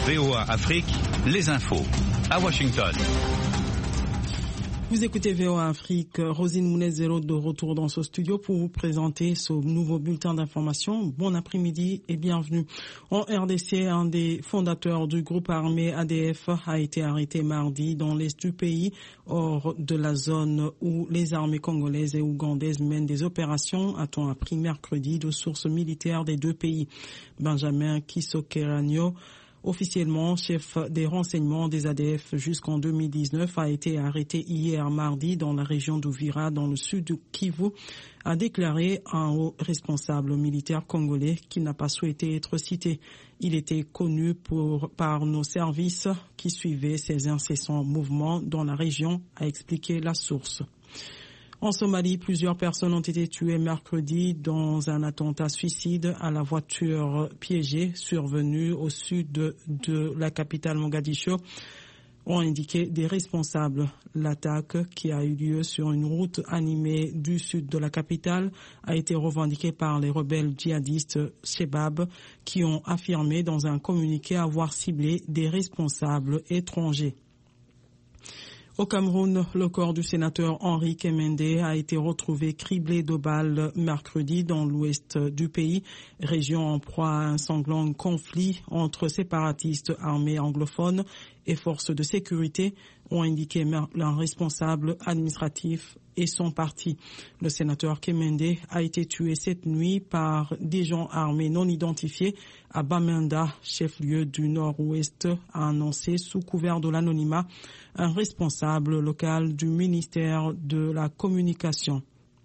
VOA Afrique, les infos. À Washington. Vous écoutez VOA Afrique, Rosine Mounez-Zéro de retour dans ce studio pour vous présenter ce nouveau bulletin d'information. Bon après-midi et bienvenue. En RDC, un des fondateurs du groupe armé ADF a été arrêté mardi dans l'est du pays, hors de la zone où les armées congolaises et ougandaises mènent des opérations, a-t-on appris mercredi de sources militaires des deux pays. Benjamin Kisokeranyo, officiellement chef des renseignements des ADF jusqu'en 2019, a été arrêté hier mardi dans la région d'Uvira, dans le sud du Kivu, a déclaré un haut responsable militaire congolais qui n'a pas souhaité être cité. Il était connu par nos services qui suivaient ses incessants mouvements dans la région, a expliqué la source. En Somalie, plusieurs personnes ont été tuées mercredi dans un attentat suicide à la voiture piégée survenu au sud de la capitale Mogadiscio, ont indiqué des responsables. L'attaque, qui a eu lieu sur une route animée du sud de la capitale, a été revendiquée par les rebelles djihadistes Shebab, qui ont affirmé dans un communiqué avoir ciblé des responsables étrangers. Au Cameroun, le corps du sénateur Henri Kemende a été retrouvé criblé de balles mercredi dans l'ouest du pays, région en proie à un sanglant conflit entre séparatistes armés anglophones et forces de sécurité, ont indiqué un responsable administratif et son parti. Le sénateur Kemende a été tué cette nuit par des gens armés non identifiés à Bamenda, chef-lieu du nord-ouest, a annoncé sous couvert de l'anonymat un responsable local du ministère de la Communication.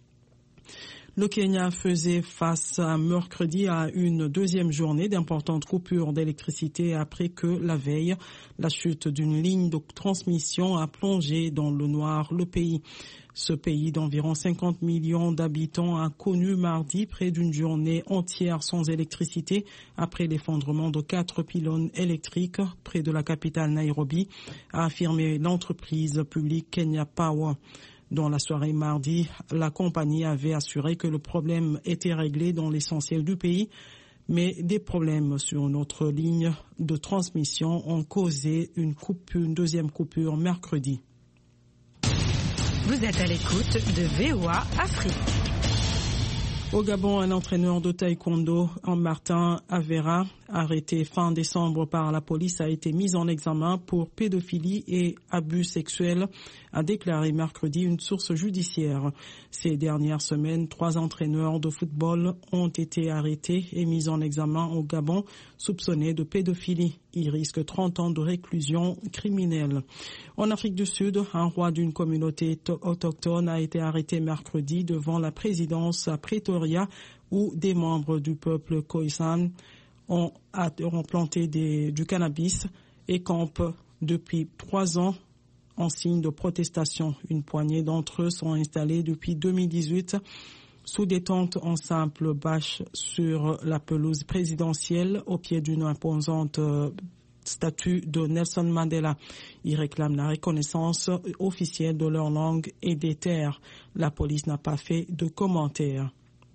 Le Kenya faisait face mercredi à une deuxième journée d'importantes coupures d'électricité après que la veille, la chute d'une ligne de transmission a plongé dans le noir le pays. Ce pays d'environ 50 millions d'habitants a connu mardi près d'une journée entière sans électricité après l'effondrement de 4 pylônes électriques près de la capitale Nairobi, a affirmé l'entreprise publique Kenya Power. Dans la soirée mardi, la compagnie avait assuré que le problème était réglé dans l'essentiel du pays, mais des problèmes sur notre ligne de transmission ont causé une deuxième coupure mercredi. Vous êtes à l'écoute de VOA Afrique. Au Gabon, un entraîneur de taekwondo, Martin Avera, arrêté fin décembre par la police, a été mis en examen pour pédophilie et abus sexuels, a déclaré mercredi une source judiciaire. Ces dernières semaines, 3 entraîneurs de football ont été arrêtés et mis en examen au Gabon, soupçonnés de pédophilie. Ils risquent 30 ans de réclusion criminelle. En Afrique du Sud, un roi d'une communauté autochtone a été arrêté mercredi devant la présidence à Pretoria, où des membres du peuple Khoisan ont planté du cannabis et campent depuis 3 ans en signe de protestation. Une poignée d'entre eux sont installés depuis 2018 sous des tentes en simple bâche sur la pelouse présidentielle au pied d'une imposante statue de Nelson Mandela. Ils réclament la reconnaissance officielle de leur langue et des terres. La police n'a pas fait de commentaires.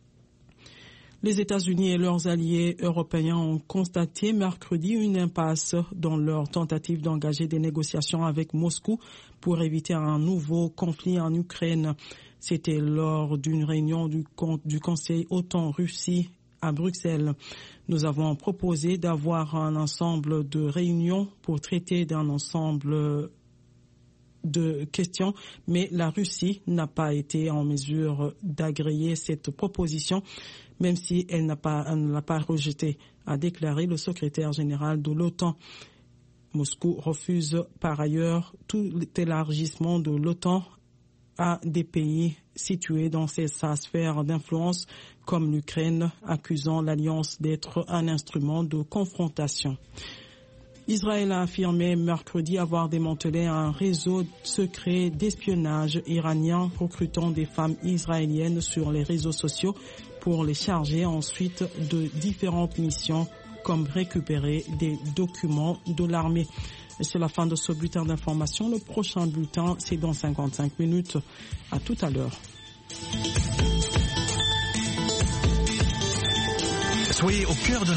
Les États-Unis et leurs alliés européens ont constaté mercredi une impasse dans leur tentative d'engager des négociations avec Moscou pour éviter un nouveau conflit en Ukraine. C'était lors d'une réunion du Conseil OTAN-Russie à Bruxelles. Nous avons proposé d'avoir un ensemble de réunions pour traiter d'un ensemble de questions, mais la Russie n'a pas été en mesure d'agréer cette proposition, même si elle ne l'a pas rejetée, a déclaré le secrétaire général de l'OTAN. Moscou refuse par ailleurs tout élargissement de l'OTAN à des pays situés dans sa sphère d'influence comme l'Ukraine, accusant l'Alliance d'être un instrument de confrontation. Israël a affirmé mercredi avoir démantelé un réseau secret d'espionnage iranien recrutant des femmes israéliennes sur les réseaux sociaux pour les charger ensuite de différentes missions comme récupérer des documents de l'armée. Et c'est la fin de ce bulletin d'information. Le prochain bulletin, c'est dans 55 minutes. À tout à l'heure. Soyez au cœur de